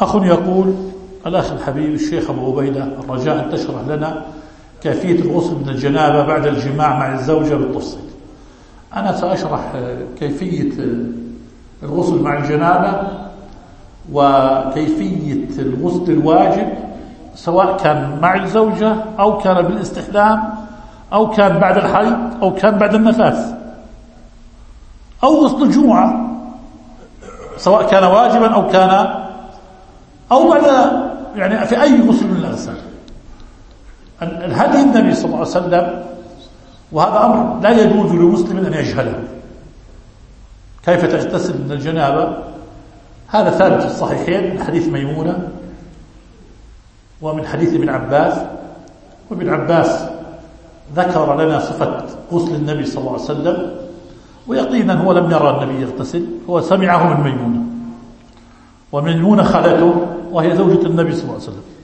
أخ يقول: الأخ الحبيب الشيخ أبو عبيدة، الرجاء أن تشرح لنا كيفية الغسل من الجنابة بعد الجماع مع الزوجة بالتفصيل. أنا سأشرح كيفية الغسل مع الجنابة وكيفية الغسل الواجب، سواء كان مع الزوجة أو كان بالاستحلام أو كان بعد الحيض أو كان بعد النفاس أو غسل الجمعة، سواء كان واجبا أو بعد، يعني في أي غسل من الأغسال. الهدي النبي صلى الله عليه وسلم، وهذا أمر لا يجوز لمسلم أن يجهله، كيف تغتسل من الجنابة. هذا ثابت في الصحيحين من حديث ميمونة ومن حديث ابن عباس. وابن عباس ذكر لنا صفة غسل النبي صلى الله عليه وسلم، ويقينا هو لم يرى النبي يغتسل، هو سمعه من ميمونة، وميمونة خالته وهي زوجة النبي صلى الله عليه وسلم.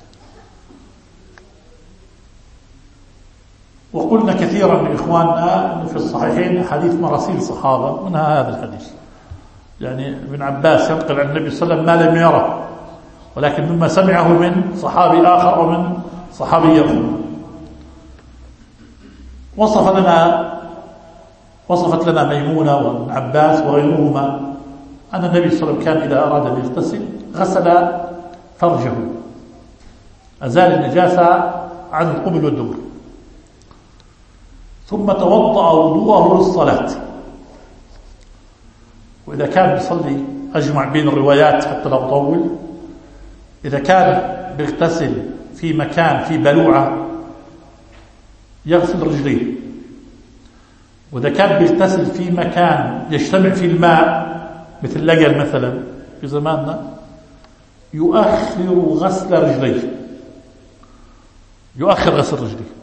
وقلنا كثيرا لإخواننا أنه في الصحيحين حديث مراسيل صحابة، منها هذا الحديث، يعني ابن عباس ينقل عن النبي صلى الله عليه وسلم ما لم يره، ولكن مما سمعه من صحابي آخر أو من صحابي آخر. وصفت لنا ميمونة وابن عباس وغيرهما أن النبي صلى الله عليه وسلم كان إذا أراد أن يغتسل غسل فرجه، أزال النجاسة عن القبل والدبر، ثم توضأ وضوءه للصلاة. وإذا كان بيصلي، أجمع بين الروايات حتى لا أطول، إذا كان بيغتسل في مكان في بلوعة يغسل رجليه، وإذا كان بيغتسل في مكان يجتمع فيه الماء مثل لقل مثلا في زماننا يؤخر غسل رجليه، يؤخر غسل رجليه.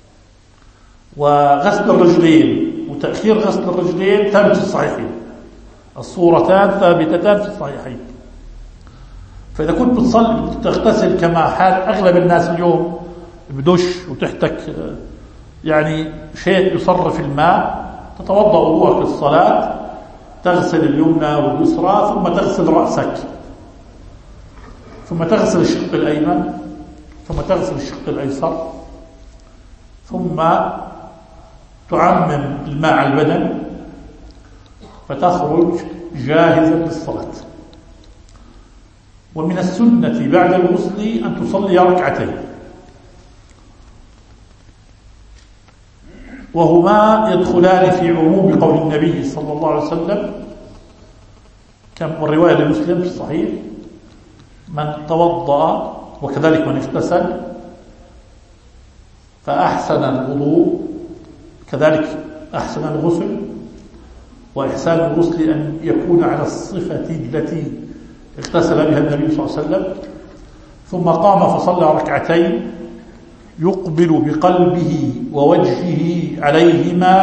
وغسل الرجلين وتأخير غسل الرجلين ثابت في الصحيحين، الصورتان ثابتتان في الصحيحين. فإذا كنت بتصلي تغتسل كما حال أغلب الناس اليوم بدش وتحتك يعني شيء يصرف الماء، تتوضأ وضوءك للصلاة، تغسل اليمنى واليسرى، ثم تغسل رأسك، ثم تغسل الشق الأيمن، ثم تغسل الشق الأيسر، ثم تعمم الماء على البدن فتخرج جاهزا للصلاة. ومن السنة بعد الغسل أن تصلي ركعتين، وهما يدخلان في عموم قول النبي صلى الله عليه وسلم، والرواية لمسلم في الصحيح: من توضأ وكذلك من اغتسل فأحسن الوضوء كذلك أحسن الغسل. وإحسان الغسل أن يكون على الصفة التي اغتسل بها النبي صلى الله عليه وسلم، ثم قام فصلى ركعتين يقبل بقلبه ووجهه عليهما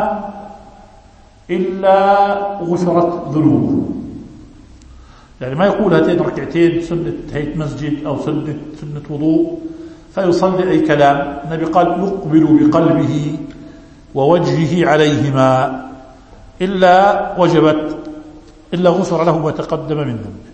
إلا غفرت ذنوبه. يعني ما يقول هاتين ركعتين سنة هيت مسجد أو سنة وضوء فيصلي أي كلام. النبي قال: يقبل بقلبه ووجهه عليهما إلا غفر له ما تقدم من ذنبه.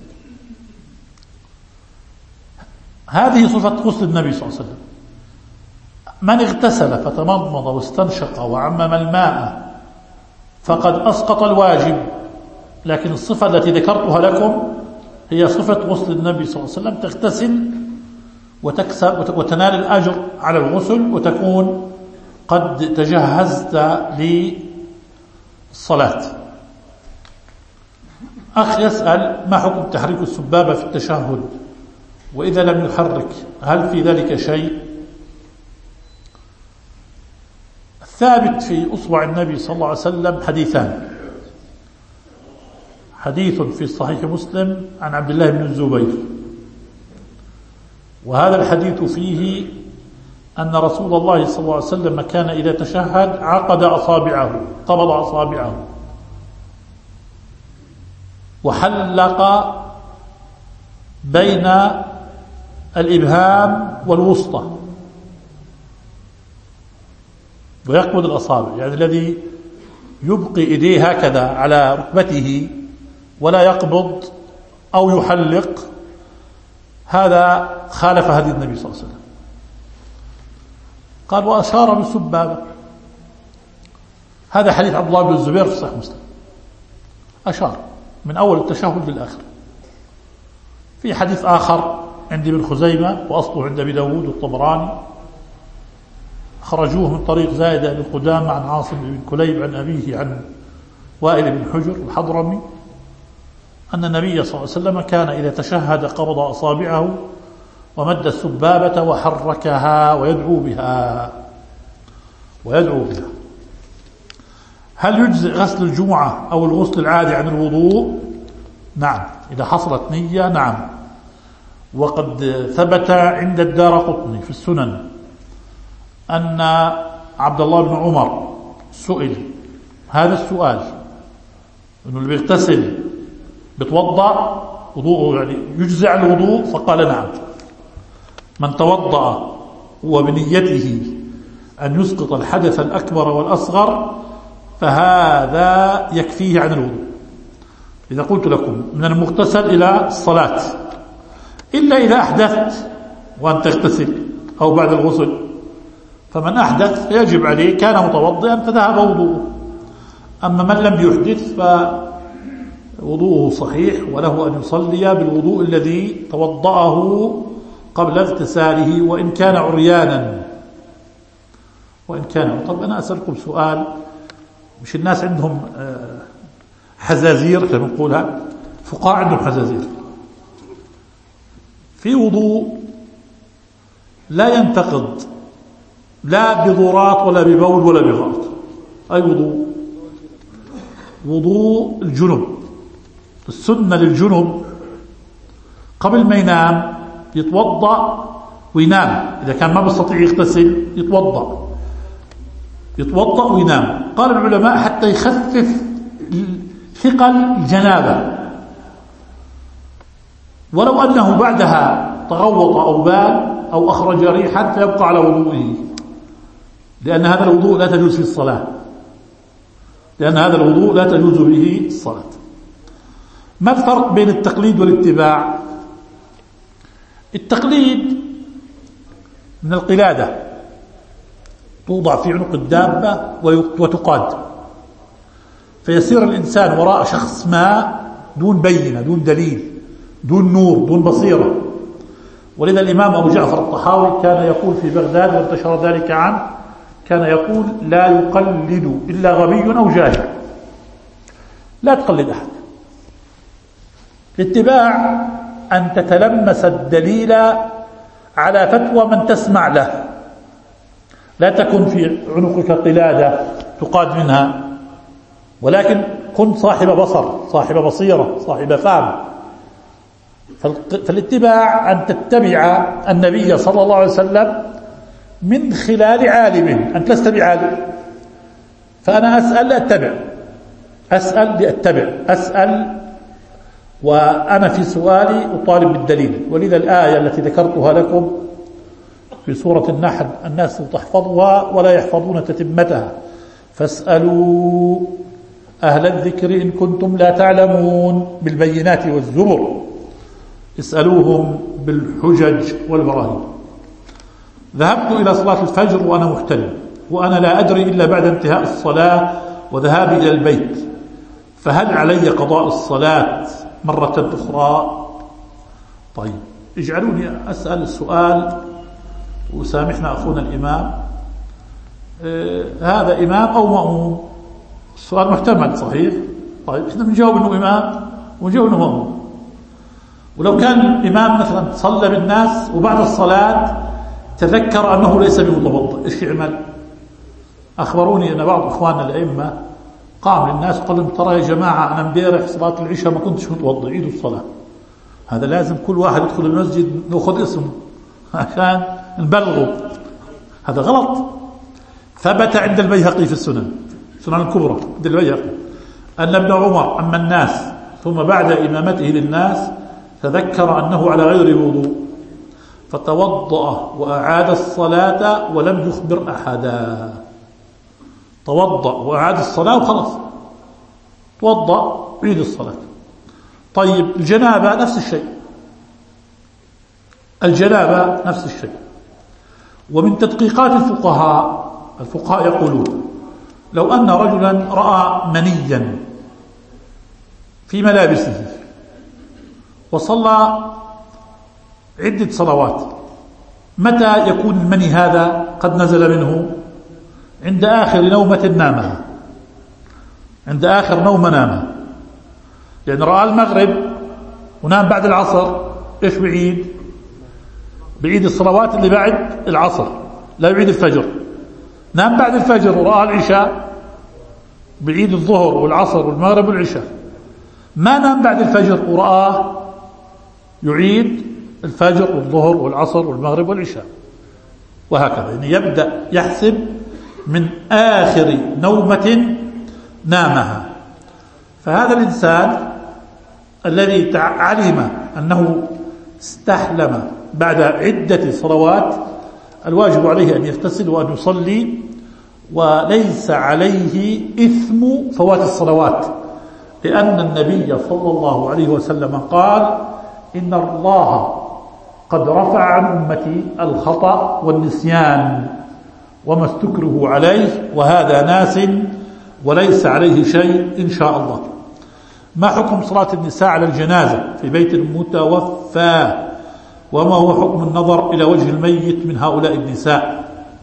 هذه صفة غسل النبي صلى الله عليه وسلم. من اغتسل فتمضمض واستنشق وعمم الماء فقد أسقط الواجب، لكن الصفة التي ذكرتها لكم هي صفة غسل النبي صلى الله عليه وسلم، تغتسل وتنال الأجر على الغسل وتكون قد تجهزت للصلاة. أخ يسأل: ما حكم تحريك السبابة في التشهد؟ وإذا لم يحرك هل في ذلك شيء؟ الثابت في أصبع النبي صلى الله عليه وسلم حديثان: حديث في صحيح مسلم عن عبد الله بن الزبير، وهذا الحديث فيه أن رسول الله صلى الله عليه وسلم كان إذا تشهد عقد أصابعه، قبض أصابعه وحلق بين الإبهام والوسطى ويقبض الأصابع، يعني الذي يبقي إيديه هكذا على ركبته ولا يقبض أو يحلق، هذا خالف هدي النبي صلى الله عليه وسلم. قال وأشار بالسبابة. هذا حديث عبد الله بن الزبير في صحيح مسلم، أشار من أول التشهد للآخر. في حديث آخر عند ابن خزيمة وأصله عند أبي داود والطبراني، خرجوه من طريق زايدة بن قدامة عن عاصم بن كليب عن أبيه عن وائل بن حجر الحضرمي أن النبي صلى الله عليه وسلم كان إذا تشهد قبض أصابعه ومد السبابة وحركها ويدعو بها. هل يجزئ غسل الجمعة أو الغسل العادي عن الوضوء؟ نعم، إذا حصلت نية نعم. وقد ثبت عند الدارقطني في السنن أن عبد الله بن عمر سئل هذا السؤال، أنه اللي بيغتسل بتوضأ وضوءه يعني يجزع الوضوء؟ فقال نعم، من توضأ وبنيته أن يسقط الحدث الأكبر والأصغر فهذا يكفيه عن الوضوء. إذا قلت لكم من المغتسل إلى الصلاة إلا إذا أحدثت وأن تغتسل أو بعد الغسل، فمن أحدث فيجب عليه كان متوضئا فذهب وضوءه. أما من لم يحدث فوضوءه صحيح وله أن يصلي بالوضوء الذي توضأه قبل اغتساله وإن كان عريانا. طب أنا أسألكم سؤال، مش الناس عندهم حزازير كما نقولها، فقهاء عندهم حزازير في وضوء لا ينتقض لا بضرات ولا ببول ولا بغائط. أي وضوء الجنب. السنة للجنب قبل ما ينام يتوضأ وينام، إذا كان ما بيستطيع يغتسل يتوضأ وينام. قال العلماء حتى يخفف ثقل الجنابة، ولو أنه بعدها تغوط أو بال أو أخرج ريحا فيبقى على وضوئه، لأن هذا الوضوء لا تجوز فيه الصلاة، به الصلاة. ما الفرق بين التقليد والاتباع؟ التقليد من القلادة، توضع في عنق الدابة وتقاد، فيسير الإنسان وراء شخص ما دون بينة، دون دليل، دون نور، دون بصيرة. ولذا الإمام أبو جعفر الطحاوي كان يقول في بغداد وانتشر ذلك عنه، كان يقول لا يقلد إلا غبي أو جاهل. لا تقلد أحد. الاتباع أن تتلمس الدليل على فتوى من تسمع له، لا تكن في عنقك قلادة تقاد منها، ولكن كن صاحب بصر، صاحب بصيرة، صاحب فهم. فالاتباع أن تتبع النبي صلى الله عليه وسلم من خلال عالم. أنت لست بعالم، فأنا أسأل لأتبع، أسأل وأنا في سؤالي أطالب بالدليل. ولذا الآية التي ذكرتها لكم في سورة النحل الناس تحفظها ولا يحفظون تتمتها، فاسألوا أهل الذكر إن كنتم لا تعلمون، بالبينات والزبر، اسألوهم بالحجج والبراهين. ذهبت إلى صلاة الفجر وأنا محتلم، وأنا لا أدري إلا بعد انتهاء الصلاة وذهابي إلى البيت، فهل علي قضاء الصلاة مرة أخرى؟ طيب، اجعلوني أسأل السؤال وسامحنا أخونا الإمام، هذا إمام أو مأموم؟ السؤال محتمل صحيح. طيب احنا بنجاوب انه إمام ونجاوب انه مأموم. ولو كان إمام مثلا صلى بالناس وبعد الصلاة تذكر أنه ليس بمتوضئ، إيش يعمل؟ أخبروني أن بعض إخواننا الأئمة قام للناس وقال لهم ترى يا جماعة أنا امبارح صلاة العشاء ما كنتش متوضئ، عيدوا الصلاة. هذا لازم كل واحد يدخل المسجد نأخذ اسمه عشان نبلغه. هذا غلط. ثبت عند البيهقي في السنن الكبرى عند البيهقي أن ابن عمر أما الناس ثم بعد إمامته للناس تذكر أنه على غير وضوء فتوضأ وأعاد الصلاة ولم يخبر أحدا. توضأ وأعاد الصلاة وخلاص، توضأ عيد الصلاة. طيب الجنابة نفس الشيء، الجنابة نفس الشيء. ومن تدقيقات الفقهاء يقولون لو أن رجلا رأى منيا في ملابسه وصلى عدة صلوات، متى يكون المني هذا قد نزل منه؟ عند آخر نومة نامها، عند آخر نومة نامها، لأن رأى المغرب ونام بعد العصر، إيش بعيد الصلوات اللي بعد العصر، لا يعيد الفجر. نام بعد الفجر ورأى العشاء، بعيد الظهر والعصر والمغرب والعشاء. ما نام بعد الفجر ورآه، يعيد الفجر والظهر والعصر والمغرب والعشاء، وهكذا. يعني يبدأ يحسب من آخر نومة نامها. فهذا الإنسان الذي علم أنه استحلم بعد عدة صلوات، الواجب عليه أن يغتسل وأن يصلي، وليس عليه إثم فوات الصلوات، لأن النبي صلى الله عليه وسلم قال: إن الله قد رفع عن أمتي الخطأ والنسيان وما استكرهوا عليه، وهذا ناس وليس عليه شيء إن شاء الله. ما حكم صلاة النساء على الجنازة في بيت المتوفى؟ وما هو حكم النظر إلى وجه الميت من هؤلاء النساء؟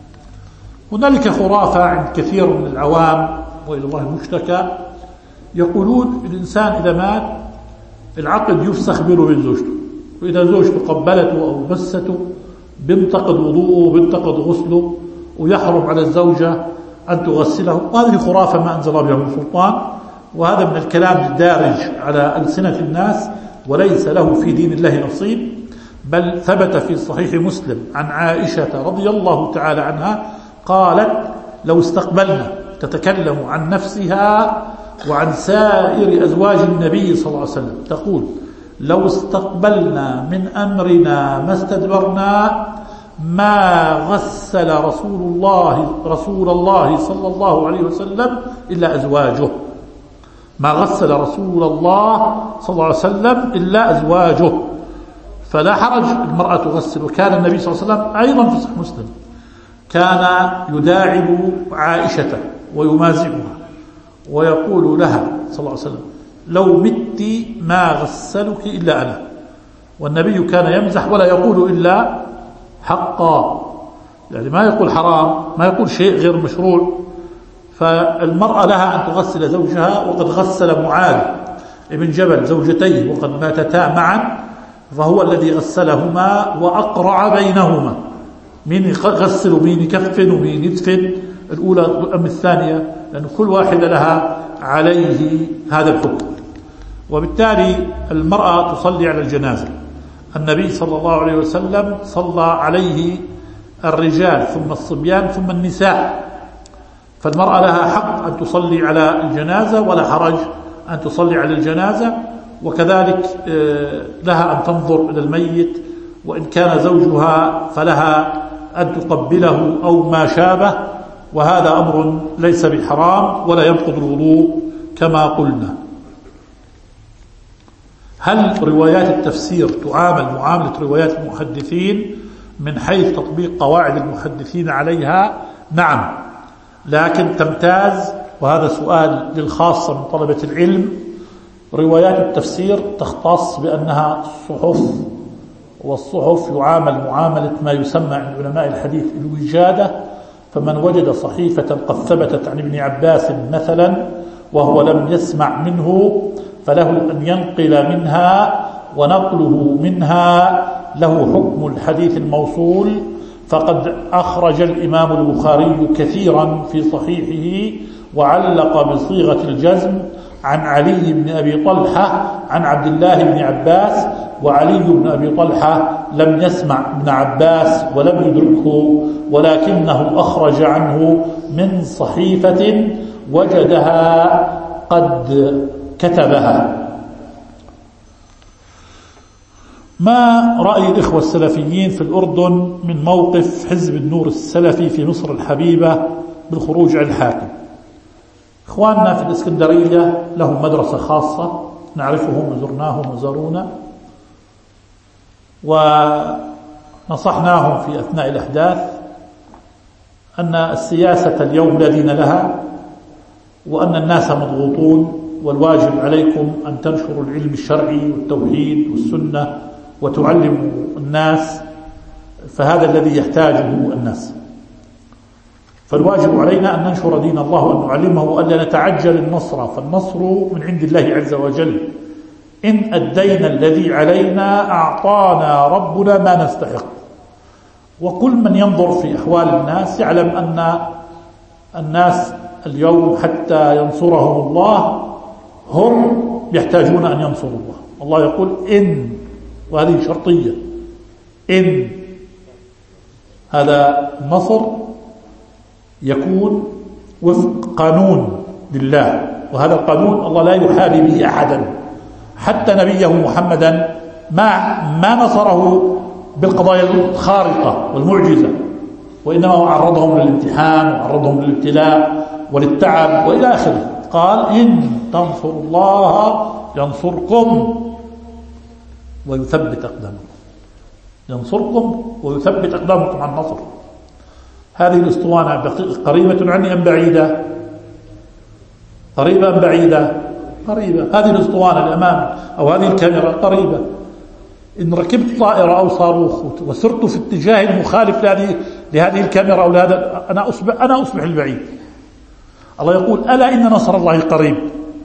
هنالك خرافة عند كثير من العوام وإلى الله المشتكى، يقولون الإنسان إذا مات العقد يفسخ بينه وبين زوجته، وإذا زوجته قبلته أو مسته بينتقد وضوءه وبينتقد غسله، ويحرم على الزوجة أن تغسله. وهذه خرافة ما أنزل بها من سلطان، وهذا من الكلام الدارج على ألسنة الناس، وليس له في دين الله نصيب. بل ثبت في صحيح مسلم عن عائشة رضي الله تعالى عنها قالت: لو استقبلنا، تتكلم عن نفسها وعن سائر أزواج النبي صلى الله عليه وسلم، تقول: لو استقبلنا من أمرنا ما استدبرنا ما غسل رسول الله صلى الله عليه وسلم إلا أزواجه، ما غسل رسول الله صلى الله عليه وسلم إلا أزواجه، فلا حرج المرأة تغسل. وكان النبي صلى الله عليه وسلم أيضا في صحيح مسلم كان يداعب عائشة ويمازحها ويقول لها صلى الله عليه وسلم: لو مت ما غسلك إلا أنا. والنبي كان يمزح ولا يقول إلا حقا، يعني ما يقول حرام، ما يقول شيء غير مشروع. فالمرأة لها أن تغسل زوجها، وقد غسل معاذ ابن جبل زوجتيه وقد ماتتا معا، فهو الذي غسلهما وأقرع بينهما، مين يغسل ومين يكفن ومين يدفن، الأولى أم الثانية، لأن كل واحدة لها عليه هذا الحكم. وبالتالي المرأة تصلي على الجنازة. النبي صلى الله عليه وسلم صلى عليه الرجال ثم الصبيان ثم النساء، فالمرأة لها حق أن تصلي على الجنازة ولا حرج أن تصلي على الجنازة. وكذلك لها أن تنظر إلى الميت، وإن كان زوجها فلها أن تقبله أو ما شابه، وهذا أمر ليس بحرام ولا ينقض الوضوء كما قلنا. هل روايات التفسير تعامل معاملة روايات المحدثين من حيث تطبيق قواعد المحدثين عليها؟ نعم، لكن تمتاز، وهذا سؤال للخاصة من طلبة العلم. روايات التفسير تختص بأنها صحف، والصحف يعامل معاملة ما يسمى عند علماء الحديث الوجادة، فمن وجد صحيفة قد ثبتت عن ابن عباس مثلا وهو لم يسمع منه فله أن ينقل منها، ونقله منها له حكم الحديث الموصول. فقد أخرج الإمام البخاري كثيرا في صحيحه وعلق بصيغة الجزم عن علي بن أبي طلحة عن عبد الله بن عباس، وعلي بن أبي طلحة لم يسمع ابن عباس ولم يدركه، ولكنه أخرج عنه من صحيفة وجدها قد كتبها. ما رأي الإخوة السلفيين في الأردن من موقف حزب النور السلفي في مصر الحبيبة بالخروج على الحاكم؟ إخواننا في الإسكندرية لهم مدرسة خاصة، نعرفهم وزرناهم وزارونا، نصحناهم في أثناء الأحداث أن السياسة اليوم لا دين لها، وأن الناس مضغوطون، والواجب عليكم أن تنشروا العلم الشرعي والتوحيد والسنة وتعلموا الناس، فهذا الذي يحتاجه الناس. فالواجب علينا أن ننشر دين الله وأن نعلمه وأن نتعجل النصر، فالنصر من عند الله عز وجل. إن أدينا الذي علينا أعطانا ربنا ما نستحق. وكل من ينظر في أحوال الناس يعلم أن الناس اليوم حتى ينصرهم الله هم يحتاجون أن ينصروا الله. الله يقول إن، وهذه شرطية، إن هذا النصر يكون وفق قانون لله، وهذا القانون الله لا يحابي به أحدا. حتى نبيه محمدا ما نصره بالقضايا الخارقة والمعجزة، وإنما عرضهم للامتحان وعرضهم للابتلاء وللتعب وإلى آخره. قال إن تنصروا الله ينصركم ويثبت أقدامكم، ينصركم ويثبت أقدامكم عن النصر. هذه الأسطوانة قريبة عني أم بعيدة؟ قريبة أم بعيدة؟ قريبة. هذه الأسطوانة الأمام أو هذه الكاميرا قريبة. إن ركبت طائرة أو صاروخ وسرت في اتجاه المخالف لهذه الكاميرا أو لهذا، أنا أصبح البعيد. الله يقول ألا إن نصر الله قريب.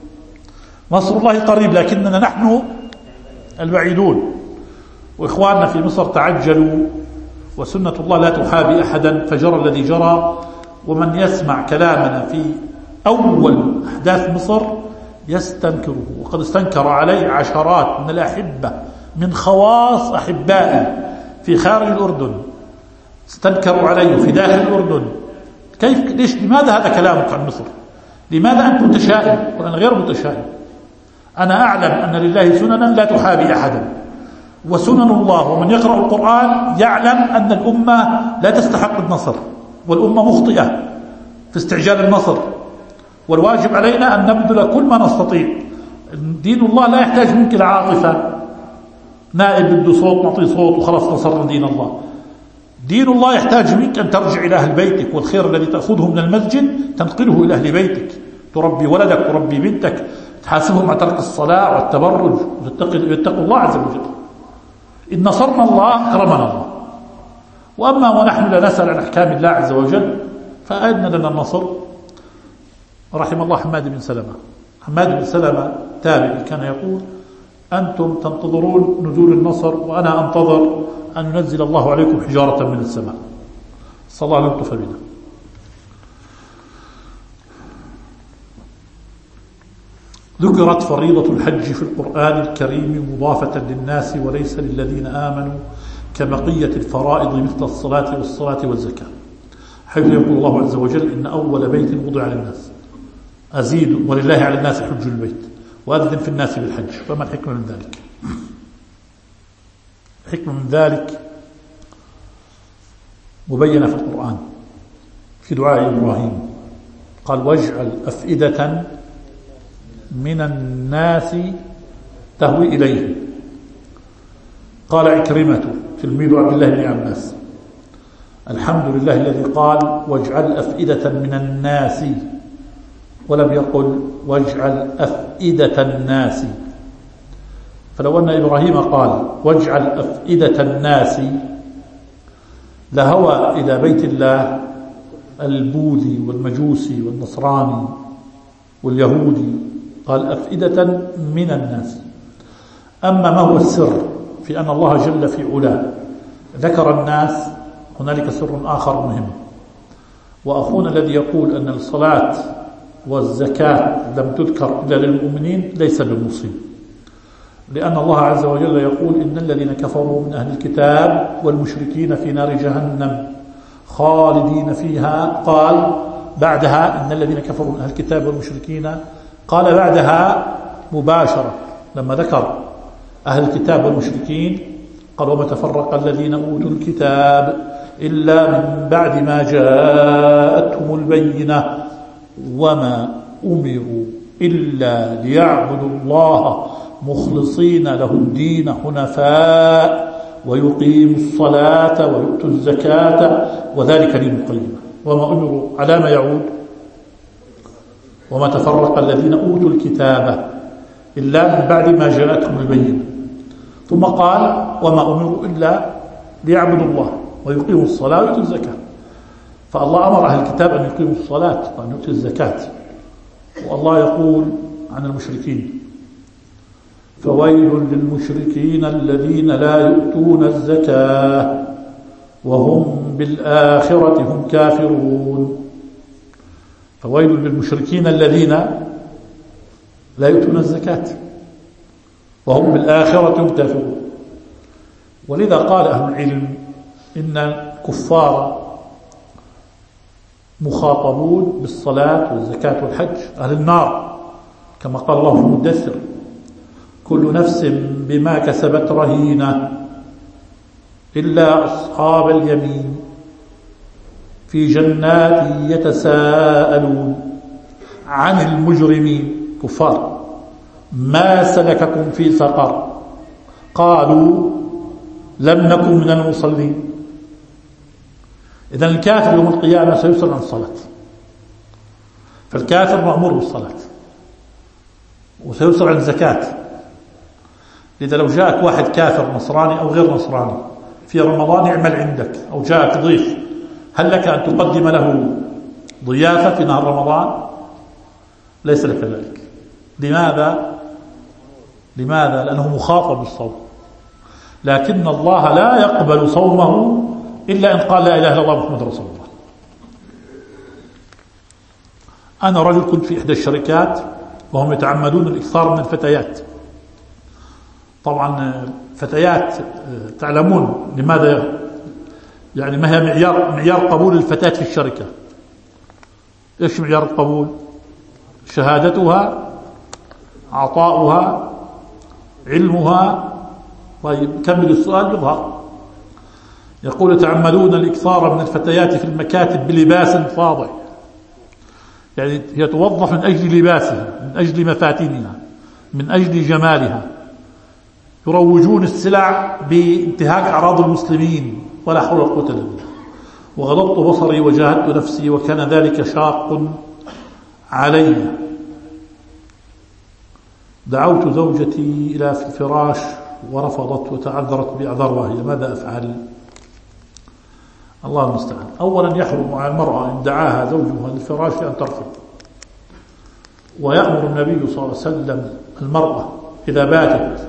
نصر الله قريب، لكننا نحن البعيدون. وإخواننا في مصر تعجلوا، وسنة الله لا تحابي أحدا، فجرى الذي جرى. ومن يسمع كلامنا في أول أحداث مصر يستنكره، وقد استنكر عليه عشرات من الأحبة من خواص أحبائي في خارج الأردن، استنكروا عليه في داخل الأردن. ليش؟ لماذا هذا كلامك عن مصر؟ لماذا أنت متشائم وأنا غير متشائم؟ أنا أعلم أن لله سننا لا تحابي أحدا، وسنن الله، ومن يقرأ القرآن يعلم أن الأمة لا تستحق النصر، والأمة مخطئة في استعجال النصر، والواجب علينا أن نبذل كل ما نستطيع. دين الله لا يحتاج منك العاطفة، نائب بده صوت نعطيه صوت وخلاص نصرنا دين الله. دين الله يحتاج منك أن ترجع إلى أهل بيتك، والخير الذي تأخذه من المسجد تنقله إلى أهل بيتك، تربي ولدك تربي بنتك، تحاسبهم على ترك الصلاة والتبرج، ويتقوا الله عز وجل. إن نصرنا الله أكرمنا الله. وأما ونحن لا نسأل عن أحكام الله عز وجل فأين لنا النصر؟ رحم الله حماد بن سلمة. حماد بن سلمة تابعي كان يقول أنتم تنتظرون نزول النصر وأنا أنتظر أن ينزل الله عليكم حجارة من السماء. صلى الله عليه وسلم بنا. ذكرت فريضة الحج في القرآن الكريم مضافة للناس وليس للذين آمنوا كبقية الفرائض مثل الصلاة والزكاة، حيث يقول الله عز وجل إن أول بيت وضع للناس أزيد ولله على الناس حج البيت وأذن في الناس بالحج. فما الحكمة من ذلك؟ الحكمة من ذلك مبينة في القرآن في دعاء إبراهيم، قال واجعل أفئدة من الناس تهوي إليه. قال عكرمة تلميذ عبد الله بن عباس الحمد لله الذي قال واجعل أفئدة من الناس، ولم يقل واجعل أفئدة الناس. فلو أن إبراهيم قال واجعل أفئدة الناس لهوى إلى بيت الله البوذي والمجوسي والنصراني واليهودي، قال أفئدة من الناس. أما ما هو السر في أن الله جل في علاه ذكر الناس، هنالك سر آخر مهم. وأخونا الذي يقول أن الصلاة والزكاة لم تذكر إلا للمؤمنين ليس بالمصيب، لأن الله عز وجل يقول إن الذين كفروا من أهل الكتاب والمشركين في نار جهنم خالدين فيها. قال بعدها إن الذين كفروا من أهل الكتاب والمشركين، قال بعدها مباشرة لما ذكر أهل الكتاب والمشركين قال وما تفرق الذين أوتوا الكتاب إلا من بعد ما جاءتهم البينة وما أمروا إلا ليعبدوا الله مخلصين له الدين حنفاء ويقيموا الصلاة ويؤتوا الزكاة وذلك دين القيمة. وما أمروا على ما يعود وما تفرق الذين أوتوا الكتاب إلا من بعد ما جاءتهم البينة. ثم قال وما أمروا إلا ليعبدوا الله ويقيموا الصلاة ويؤتوا الزكاة. فالله أمر أهل الكتاب أن يقيموا الصلاة وأن يؤتوا الزكاة. والله يقول عن المشركين فويل للمشركين الذين لا يؤتون الزكاة وهم بالآخرة هم كافرون. فويل للمشركين الذين لا يؤتون الزكاة وهم بالآخرة هم كافرون. ولذا قال أهل العلم إن الكفار مخاطبون بالصلاة والزكاة والحج. أهل النار كما قال الله في المدثر كل نفس بما كسبت رهينة إلا أصحاب اليمين في جنات يتساءلون عن المجرمين كفار ما سلككم في سقر قالوا لم نكن من المصلين. إذن الكافر يوم القيامة سيسأل عن الصلاة. فالكافر مأمور بالصلاة وسيسأل عن الزكاة. لذا لو جاءك واحد كافر نصراني أو غير نصراني في رمضان يعمل عندك أو جاءك ضيف هل لك أن تقدم له ضيافة في نهار رمضان؟ ليس لك ذلك. لماذا؟ لأنه مخاطب بالصوم. لكن الله لا يقبل صومه إلا إن قال لا إله إلا الله محمد رسول الله. أنا رجل كنت في إحدى الشركات وهم يتعمدون الإكثار من الفتيات. طبعا فتيات تعلمون لماذا يعني ما هي معيار قبول الفتاة في الشركة؟ إيش معيار القبول؟ شهادتها، عطاؤها، علمها. طيب كمل السؤال يظهر. يقول يتعمدون الإكثار من الفتيات في المكاتب بلباس فاضح، يعني هي توظف من أجل لباسها، من أجل مفاتنها، من أجل جمالها. يروجون السلع بانتهاك أعراض المسلمين ولا حول ولا قوة إلا بالله. وغضضت بصري وجاهدت نفسي وكان ذلك شاق علي. دعوت زوجتي إلى في الفراش ورفضت وتعذرت بأعذارها. هي ماذا أفعل؟ الله المستعان. أولا يحرم على المرأة إن دعاها زوجها للفراش أن ترفض. ويأمر النبي صلى الله عليه وسلم المرأة إذا باتت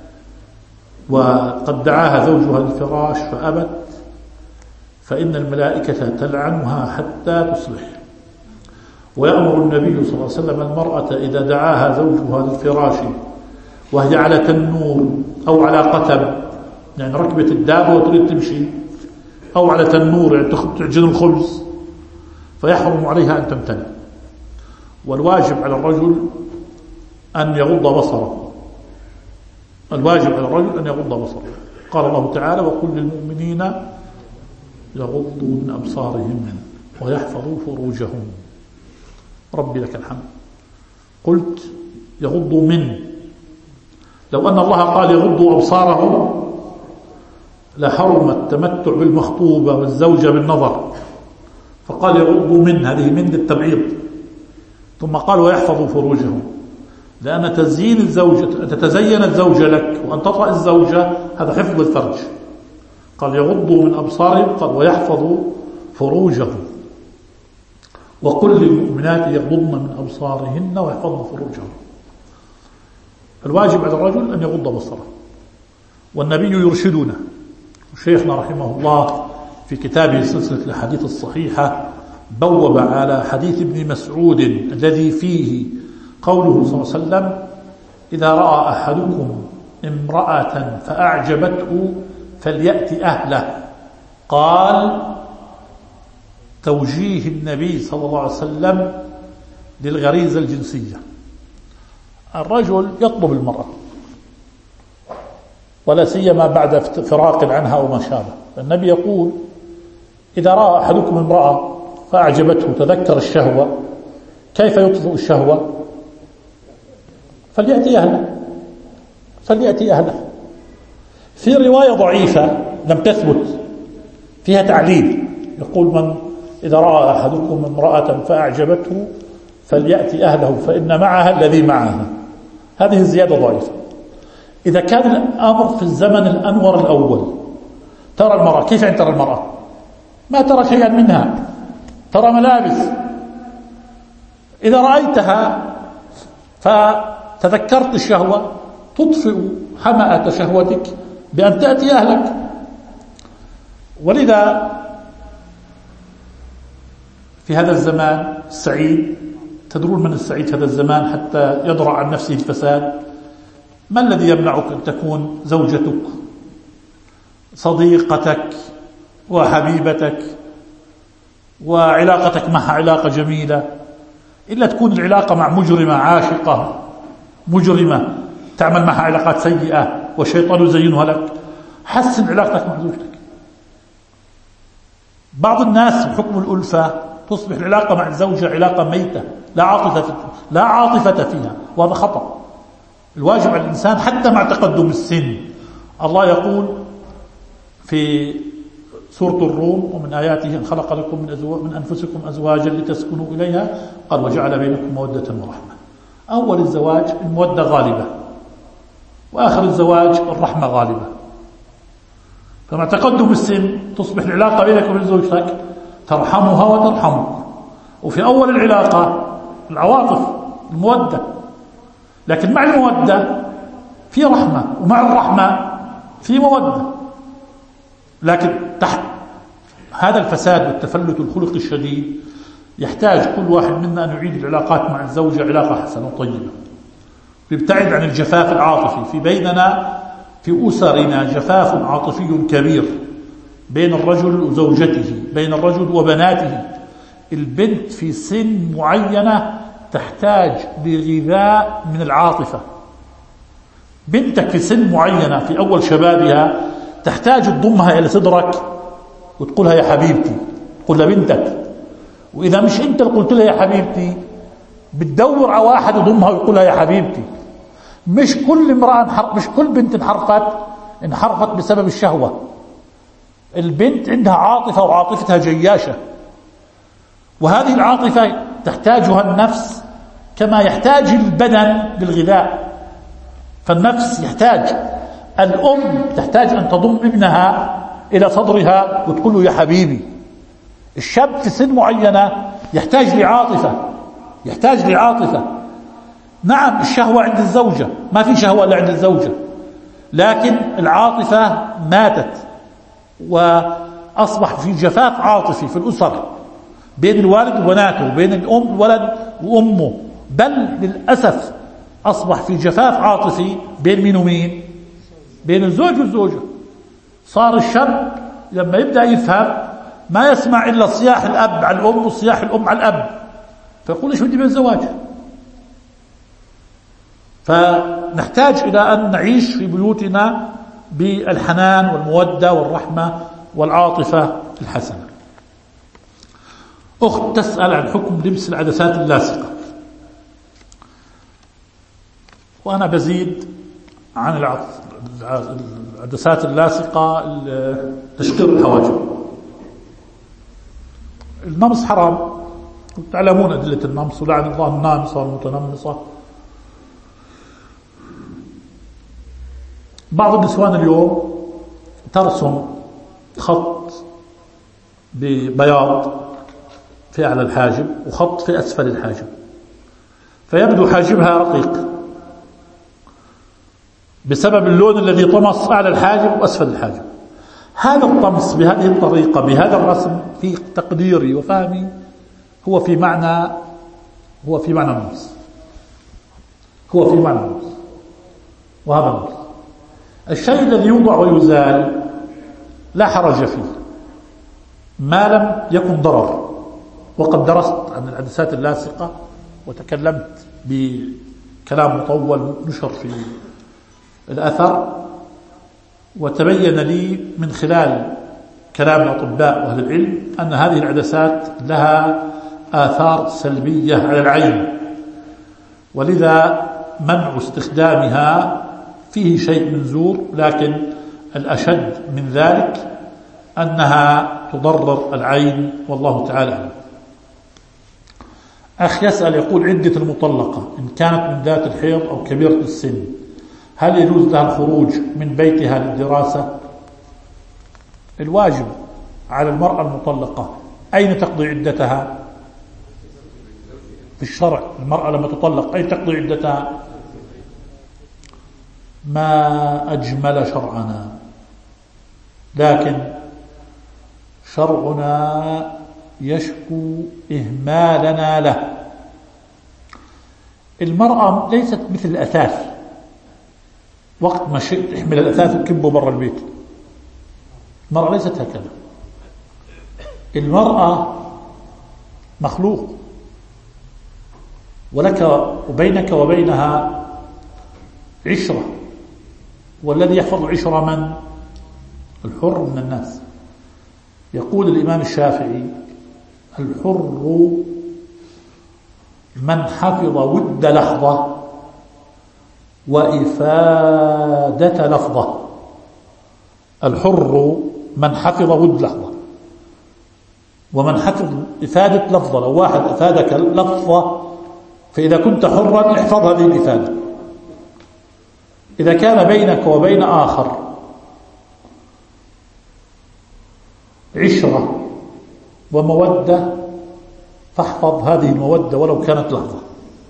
وقد دعاها زوجها للفراش فأبت فإن الملائكة تلعنها حتى تصبح. ويأمر النبي صلى الله عليه وسلم المرأة إذا دعاها زوجها للفراش وهي على تنور أو على قتب، يعني ركبت الدابة وتريد تمشي، أو على تنور يعني تعجن الخبز، فيحرم عليها أن تمتنع. والواجب على الرجل أن يغض بصره. الواجب على الرجل أن يغض بصره. قال الله تعالى وقل للمؤمنين يغضوا من أبصارهم ويحفظوا فروجهم. ربي لك الحمد. قلت يغضوا من، لو أن الله قال يغضوا أبصارهم لحرم التمتع بالمخطوبة والزوجة بالنظر، فقال يغضوا من، هذه من للتبعيض. ثم قال ويحفظوا فروجهم، لأن تزيين الزوجة، تتزين الزوجة لك وأن تطأ الزوجة هذا حفظ الفرج. قال يغضوا من أبصارهم، قال ويحفظوا فروجهم. وقل للمؤمنات يغضضن من أبصارهن ويحفظن فروجهم. الواجب على الرجل أن يغض بصره. والنبي يرشدنا، شيخنا رحمه الله في كتابه سلسلة الحديث الصحيحة بوب على حديث ابن مسعود الذي فيه قوله صلى الله عليه وسلم إذا رأى أحدكم امرأة فأعجبته فليأتي أهله. قال توجيه النبي صلى الله عليه وسلم للغريزة الجنسية. الرجل يطلب المرأة ولا سيما بعد فراق عنها وما شابه. النبي يقول إذا رأى أحدكم امرأة فأعجبته تذكر الشهوة، كيف يطفئ الشهوة؟ فليأتي أهله. في رواية ضعيفة لم تثبت فيها تعليل، يقول من إذا رأى أحدكم امرأة فأعجبته فليأتي أهله فإن معها الذي معها. هذه الزيادة ضعيفة. إذا كان الأمر في الزمن الأنور الأول، ترى المرأة، كيف أن ترى المرأة؟ ما ترى شيئا منها، ترى ملابس. إذا رأيتها فتذكرت الشهوة تطفئ حمأة شهوتك بأن تأتي أهلك. ولذا في هذا الزمان السعيد، تدرون من السعيد هذا الزمان حتى يدرأ عن نفسه الفساد؟ ما الذي يمنعك أن تكون زوجتك صديقتك وحبيبتك وعلاقتك معها علاقة جميلة، إلا تكون العلاقة مع مجرمة عاشقة مجرمة تعمل معها علاقات سيئة والشيطان يزينها لك. حسن علاقتك مع زوجتك. بعض الناس بحكم الألفة تصبح العلاقة مع الزوجة علاقة ميتة لا عاطفة فيها، وهذا خطأ. الواجب على الإنسان حتى مع تقدم السن. الله يقول في سورة الروم: ومن آياته أن خلق لكم من أنفسكم أزواجا لتسكنوا إليها، قال وجعل بينكم مودة ورحمة. أول الزواج المودة غالبة، وآخر الزواج الرحمة غالبة. فمع تقدم السن تصبح العلاقة بينك وبين زوجتك ترحمها وترحمك. وفي أول العلاقة العواطف المودة، لكن مع المودة في رحمة، ومع الرحمة في مودة. لكن تحت هذا الفساد والتفلت الخلقي الشديد يحتاج كل واحد منا أن يعيد العلاقات مع الزوجة علاقة حسنة وطيبة، يبتعد عن الجفاف العاطفي. في بيننا في أسرنا جفاف عاطفي كبير بين الرجل وزوجته، بين الرجل وبناته. البنت في سن معينة تحتاج لغذاء من العاطفة. بنتك في سن معينة في أول شبابها تحتاج تضمها إلى صدرك وتقولها يا حبيبتي، تقول لها بنتك. وإذا مش أنت اللي قلت لها يا حبيبتي بتدور على واحد يضمها ويقولها يا حبيبتي. مش كل امرأة مش كل بنت انحرفت بسبب الشهوة. البنت عندها عاطفة وعاطفتها جياشة، وهذه العاطفة تحتاجها النفس كما يحتاج البدن للغذاء. فالنفس يحتاج، الأم تحتاج أن تضم ابنها إلى صدرها وتقول له يا حبيبي. الشاب في سن معينة يحتاج لعاطفة. نعم الشهوة عند الزوجة، ما في شهوة إلا عند الزوجة، لكن العاطفة ماتت وأصبح في جفاف عاطفي في الأسر بين الوالد وبناته، بين الولد وأمه. بل للأسف أصبح في جفاف عاطفي بين مين ومين؟ بين الزوج والزوجة. صار الشاب لما يبدأ يفهم ما يسمع إلا صياح الأب على الأم وصياح الأم على الأب، فيقول إيش بدي بالزواج. فنحتاج إلى أن نعيش في بيوتنا بالحنان والمودة والرحمة والعاطفة الحسنة. أخت تسأل عن حكم لبس العدسات اللاصقة، وأنا بزيد عن العدسات اللاصقة تشقير الحواجب. النمص حرام، تعلمون أدلة النمص، ولعن الله النامصة والمتنمصة. بعض النسوان اليوم ترسم خط ببياض في أعلى الحاجب وخط في أسفل الحاجب، فيبدو حاجبها رقيق بسبب اللون الذي طمس أعلى الحاجب وأسفل الحاجب. هذا الطمس بهذه الطريقة بهذا الرسم في تقديري وفهمي هو في معنى النمص، وهذا النمص. الشيء الذي يوضع ويزال لا حرج فيه ما لم يكن ضرر. وقد درست عن العدسات اللاصقة وتكلمت بكلام مطول نشر في الأثر، وتبين لي من خلال كلام الأطباء وأهل العلم أن هذه العدسات لها آثار سلبية على العين، ولذا منع استخدامها فيه شيء منزور. لكن الأشد من ذلك أنها تضرر العين، والله تعالى أعلم. أخ يسأل يقول: عدة المطلقة إن كانت من ذات الحيض أو كبيرة السن، هل يجوز لها الخروج من بيتها للدراسة؟ الواجب على المرأة المطلقة أين تقضي عدتها؟ في الشرع المرأة لما تطلق أين تقضي عدتها؟ ما أجمل شرعنا، لكن شرعنا يشكو إهمالنا له. المرأة ليست مثل الأثاث، وقت ما شئت احمل الأثاث وكبه برا البيت. المرأة ليست هكذا. المرأة مخلوق، ولك وبينك وبينها عشرة، والذي يحفظ العشرة من؟ الحر من الناس. يقول الإمام الشافعي: الحر من حفظ ود لحظة وإفادة لفظة. الحر من حفظ ود لحظة ومن حفظ إفادة لفظة. لو واحد أفادك لفظة، فإذا كنت حرا احفظ هذه الإفادة. إذا كان بينك وبين آخر عشرة ومودة فاحفظ هذه المودة ولو كانت لحظة.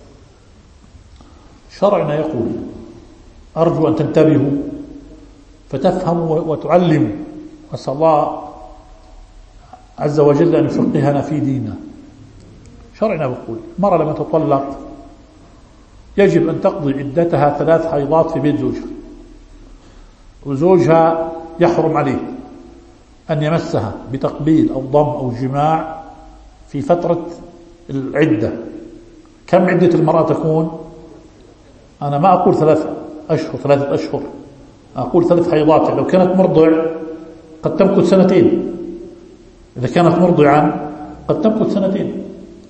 شرعنا يقول: أرجو أن تنتبهوا فتفهموا وتعلموا، وأسأل الله عز وجل أن يفقهنا في ديننا. شرعنا يقول: المرأة لما تطلق يجب أن تقضي عدتها 3 حيضات في بيت زوجها، وزوجها يحرم عليه أن يمسها بتقبيل أو ضم أو جماع في فترة العدة. كم عدة المرأة تكون؟ أنا ما أقول 3 أشهر، أقول 3 حيضات. يعني لو كانت مرضع قد تمكث 2 إذا كانت مرضعا قد تمكث 2.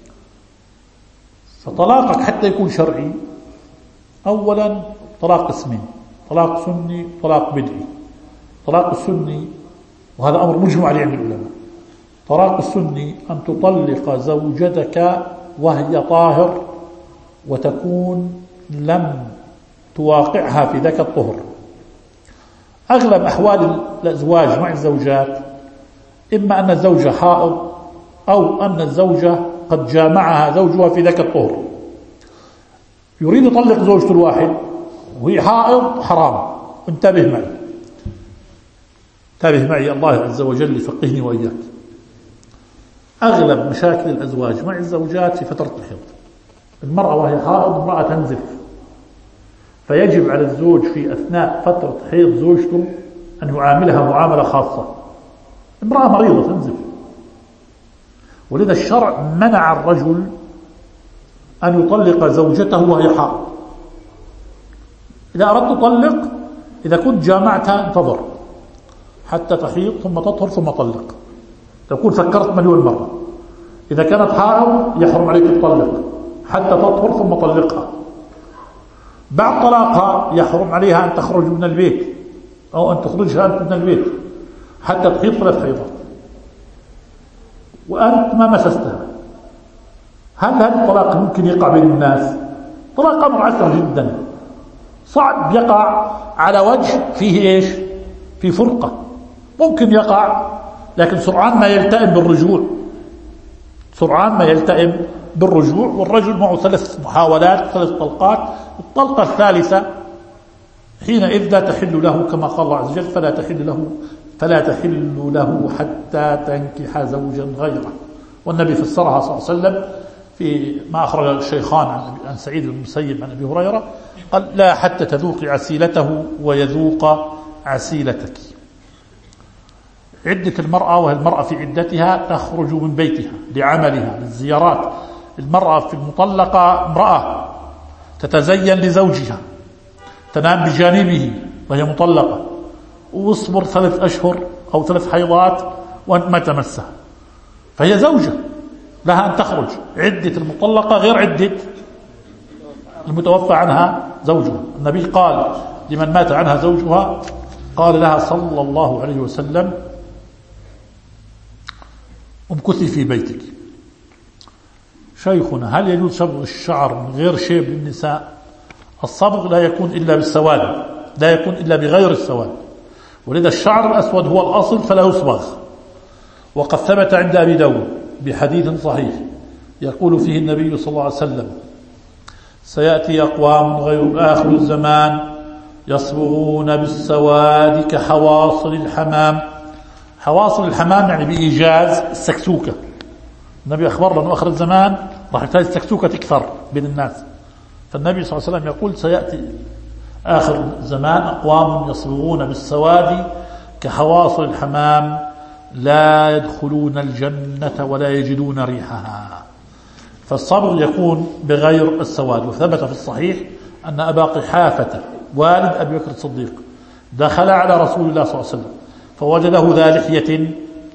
فطلاقك حتى يكون شرعي، أولا طلاق قسمين: طلاق سني وطلاق بدعي. طلاق السني، وهذا أمر مجمع عليه عند العلماء، طلاق السني أن تطلق زوجتك وهي طاهر وتكون لم تواقعها في ذاك الطهر. أغلب أحوال الأزواج مع الزوجات إما أن الزوجة حائض أو أن الزوجة قد جامعها زوجها في ذاك الطهر، يريد يطلق زوجته الواحد وهي حائض، حرام. انتبه معي الله عز وجل يفقهني وإياك. أغلب مشاكل الأزواج مع الزوجات في فترة الحيض. المرأة وهي حائض امرأة تنزف، فيجب على الزوج في أثناء فترة حيض زوجته أن يعاملها معاملة خاصة. امرأة مريضة تنزف، ولذا الشرع منع الرجل أن يطلق زوجته وهي حائض. إذا أردت تطلق، إذا كنت جامعتها انتظر حتى تحيض ثم تطهر ثم طلق. تكون فكرت مليون مرة. إذا كانت حائض يحرم عليك تطلق حتى تطهر ثم طلقها. بعد طلاقها يحرم عليها أن تخرج من البيت أو أن تخرجها أنت من البيت حتى تحيض 3 حيضات وأنت ما مسستها. هل هذا الطلاق ممكن يقع بين الناس؟ طلاق أمر عسر جدا، صعب يقع على وجه فيه إيش؟ في فرقة. ممكن يقع، لكن سرعان ما يلتئم بالرجوع، والرجل معه 3 محاولات 3 طلقات. الطلقة الثالثة حينئذ لا تحل له، كما قال الله عز وجل: فلا تحل له حتى تنكح زوجا غيره. والنبي فسرها صلى الله عليه وسلم في ما أخرج الشيخان عن سعيد بن المسيب عن أبي هريرة، قال: لا حتى تذوقي عسيلته ويذوق عسيلتك. عدة المرأة، وهي المرأة في عدتها تخرج من بيتها لعملها للزيارات. المرأة في المطلقة امرأة تتزين لزوجها، تنام بجانبه وهي مطلقة، واصبر 3 أشهر أو 3 حيضات وأنت ما تمسها، فهي زوجة لها أن تخرج. عدة المطلقة غير عدة المتوفى عنها زوجها. النبي قال لمن مات عنها زوجها: قال لها صلى الله عليه وسلم امكثي في بيتك. شيخنا هل يجوز صبغ الشعر من غير شيب للنساء؟ الصبغ لا يكون إلا بالسواد، لا يكون إلا بغير السواد، ولذا الشعر الأسود هو الأصل فلا يصبغ. وقد ثبت عند أبي داود بحديث صحيح يقول فيه النبي صلى الله عليه وسلم سيأتي أقوام غير آخر الزمان يصبغون بالسواد كحواصل الحمام. حواصل الحمام يعني بإيجاز السكسوكة. النبي أخبرنا أنه آخر الزمان راح تجد السكسوكة تكثر بين الناس، فالنبي صلى الله عليه وسلم يقول سيأتي آخر الزمان أقوام يصبغون بالسواد كحواصل الحمام لا يدخلون الجنة ولا يجدون ريحها. فالصبغ يكون بغير السواد. وثبت في الصحيح أن أبا قحافة والد أبي بكر الصديق دخل على رسول الله صلى الله عليه وسلم فوجده ذا لحية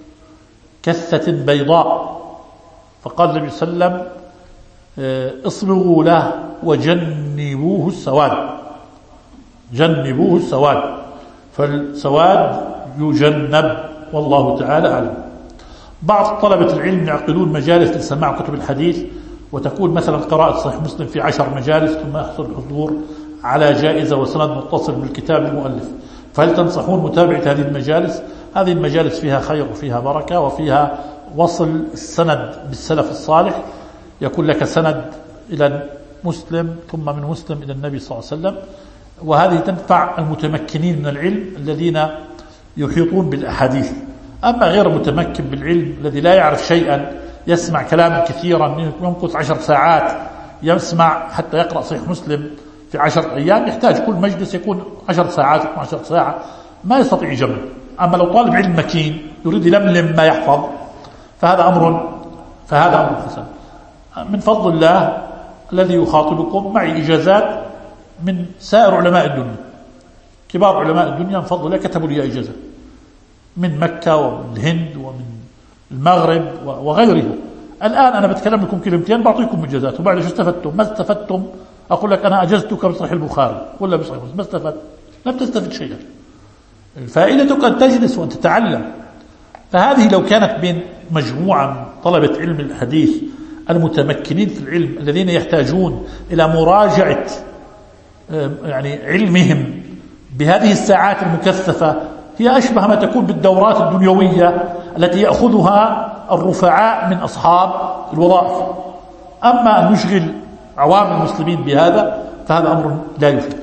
كثة بيضاء، فقال النبي صلى الله عليه وسلم اصبغوا له وجنبوه السواد، جنبوه السواد، فالسواد يجنب والله تعالى أعلم. بعض طلبة العلم يعقدون مجالس لسماع كتب الحديث، وتكون مثلا قراءة صحيح مسلم في 10 مجالس ثم يحصل الحضور على جائزة وسند متصل بالكتاب المؤلف، فهل تنصحون متابعة هذه المجالس؟ هذه المجالس فيها خير وفيها بركة وفيها وصل السند بالسلف الصالح، يكون لك سند إلى مسلم ثم من مسلم إلى النبي صلى الله عليه وسلم، وهذه تنفع المتمكنين من العلم الذين يحيطون بالأحاديث. أما غير متمكن بالعلم الذي لا يعرف شيئا يسمع كلاما كثيرا يمكث 10 ساعات يسمع حتى يقرأ صحيح مسلم في 10 أيام، يحتاج كل مجلس يكون 10 ساعات 12 ساعة ما يستطيع يجمع. أما لو طالب علم مكين يريد يلملم ما يحفظ فهذا أمر حسن. من فضل الله الذي يخاطبكم معي إجازات من سائر علماء الدنيا، كبار علماء الدنيا من فضل الله كتبوا لي إجازة من مكة ومن الهند ومن المغرب وغيرها. الآن أنا بتكلم لكم كلمتين بعطيكم إجازات، وبعد شو استفدتم؟ ما استفدتم أقول لك أنا أجزتك بصحيح البخاري ولا بصحيح مسلم، ما استفدت، لم تستفد شيئا. فائدتك أن تجلس وأن تتعلم. فهذه لو كانت بين مجموعة من طلبة علم الحديث المتمكنين في العلم الذين يحتاجون إلى مراجعة يعني علمهم بهذه الساعات المكثفة، هي أشبه ما تكون بالدورات الدنيوية التي يأخذها الرفعاء من أصحاب الوظائف. أما أن نشغل عوام المسلمين بهذا فهذا أمر لا يفيد.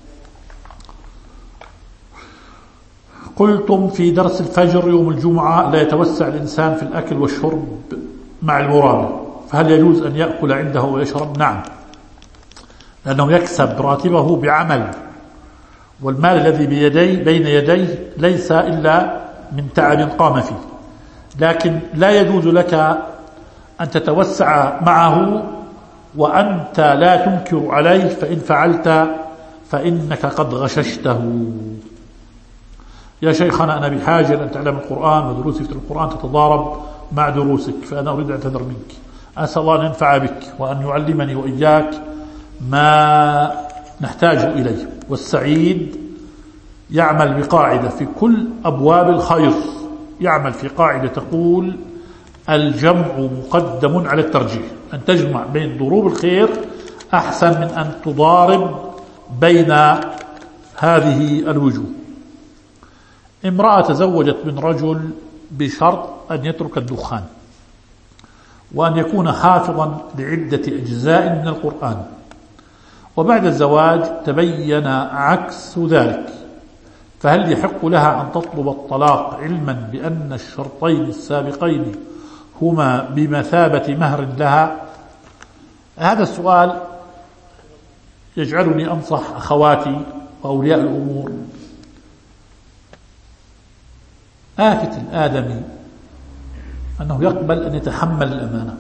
قلتم في درس الفجر يوم الجمعة لا يتوسع الإنسان في الأكل والشرب مع المرابط، فهل يجوز أن يأكل عنده ويشرب؟ نعم، لأنه يكسب راتبه بعمل، والمال الذي بين يديه ليس إلا من تعب قام فيه، لكن لا يجوز لك أن تتوسع معه وأنت لا تنكر عليه، فإن فعلت فإنك قد غششته. يا شيخنا أنا بحاجة أن تعلم القرآن ودروسي في القرآن تتضارب مع دروسك، فأنا أريد أن أعتذر منك. أسأل الله أن ينفع بك وأن يعلمني وإياك ما نحتاج إليه. والسعيد يعمل بقاعدة في كل أبواب الخير، يعمل في قاعدة تقول الجمع مقدم على الترجيح، أن تجمع بين ضروب الخير أحسن من أن تضارب بين هذه الوجوه. امرأة تزوجت من رجل بشرط أن يترك الدخان وأن يكون حافظا لعدة أجزاء من القرآن، وبعد الزواج تبين عكس ذلك، فهل يحق لها أن تطلب الطلاق علما بأن الشرطين السابقين هما بمثابة مهر لها؟ هذا السؤال يجعلني أنصح أخواتي وأولياء الأمور. آفة الآدمي أنه يقبل أن يتحمل الأمانة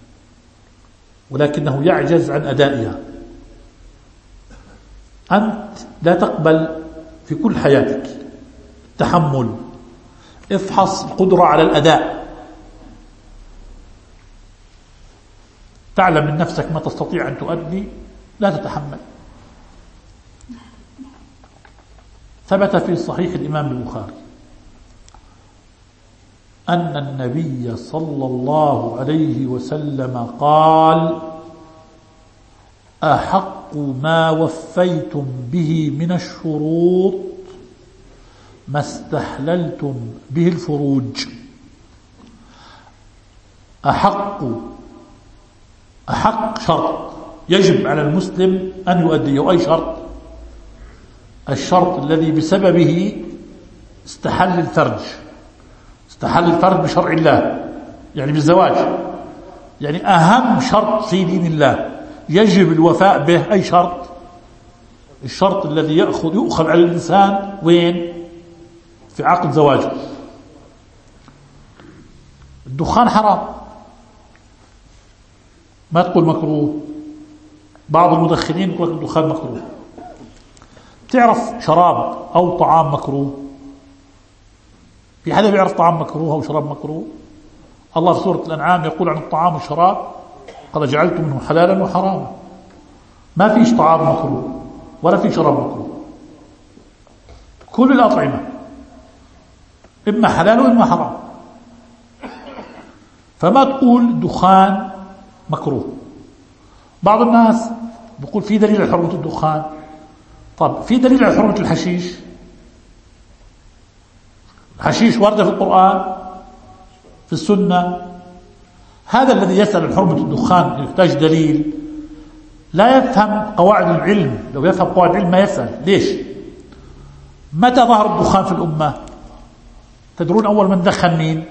ولكنه يعجز عن أدائها. أنت لا تقبل في كل حياتك التحمل، افحص القدرة على الأداء، تعلم من نفسك ما تستطيع أن تؤدي، لا تتحمل. ثبت في صحيح الإمام البخاري أن النبي صلى الله عليه وسلم قال: أحق ما وفيتم به من الشروط ما استحللتم به الفروج. أحق شرط يجب على المسلم أن يؤديه. أي شرط؟ الشرط الذي بسببه استحل الفرج بشرع الله، يعني بالزواج، يعني أهم شرط في دين الله يجب الوفاء به. أي شرط؟ الشرط الذي يؤخذ على الإنسان وين؟ في عقد زواجه. الدخان حرام، ما تقول مكروه. بعض المدخنين يقول لك الدخان مكروه. تعرف شراب أو طعام مكروه؟ في حدا بيعرف طعام مكروه أو شراب مكروه؟ الله في سورة الأنعام يقول عن الطعام والشراب: قد جعلت منه حلالا وحراما. ما فيش طعام مكروه ولا في شراب مكروه. كل الأطعمة إما حلال وإما حرام. فما تقول الدخان مكروه. بعض الناس بيقول في دليل على حرمة الدخان. طب في دليل على حرمة الحشيش؟ الحشيش واردة في القرآن، في السنة. هذا الذي يسأل عن حرمة الدخان يحتاج دليل، لا يفهم قواعد العلم. لو يفهم قواعد العلم ما يسأل. ليش؟ متى ظهر الدخان في الأمة؟ تدرون أول من دخن مين؟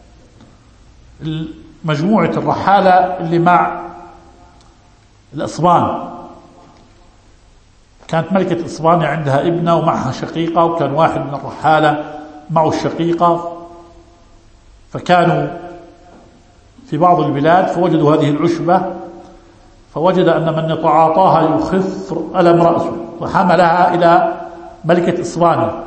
مجموعة الرحالة اللي مع الأصبان. كانت ملكة إسبانيا عندها ابنة ومعها شقيقة، وكان واحد من الرحالة معه الشقيقة، فكانوا في بعض البلاد فوجدوا هذه العشبة، فوجد أن من يتعاطاها يخف ألم رأسه، وحملها إلى ملكة إسبانيا،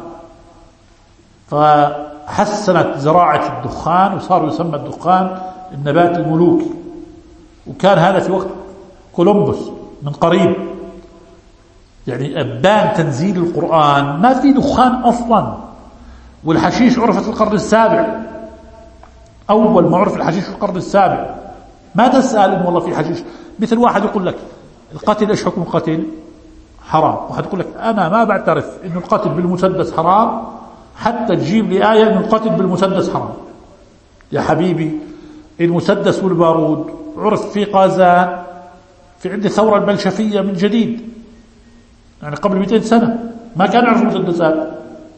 فحسنت زراعة الدخان وصار يسمى الدخان النبات الملوكي. وكان هذا في وقت كولومبوس من قريب، يعني أبان تنزيل القرآن ما في دخان أصلا. والحشيش عرف في القرن السابع، أول ما عرف الحشيش في القرن السابع. ما تسأل إنه والله في حشيش. مثل واحد يقول لك القتل إيش حكم القتل؟ حرام. واحد يقول لك أنا ما بعترف إنه القتل بالمسدس حرام حتى تجيب لي آية إنه القتل بالمسدس حرام. يا حبيبي، المسدس والبارود عرف في قازان في عند الثورة البلشفية من جديد، يعني قبل 200 سنة ما كان يعرف المسدسات.